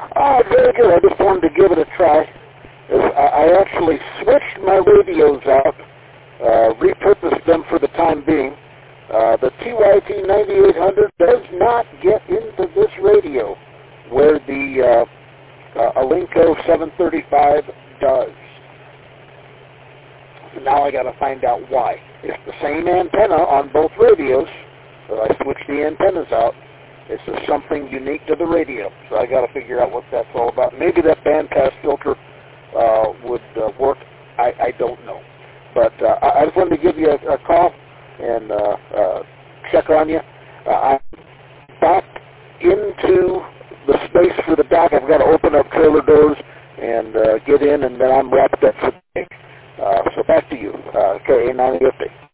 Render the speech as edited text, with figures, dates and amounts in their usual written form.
Oh, very good. I just wanted to give it a try. I actually switched my radios out, repurposed them for the time being. The TYT 9800 does not get into this radio where the Alinco 735 does. So now I got to find out why. It's the same antenna on both radios, so I switched the antennas out. It's just something unique to the radio, so I got to figure out what that's all about. Maybe that bandpass filter would work. I don't know, but I just wanted to give you a call and check on you. I'm back into the space for the dock. I've got to open up trailer doors and get in, and then I'm wrapped up for the day. So back to you, KA 950.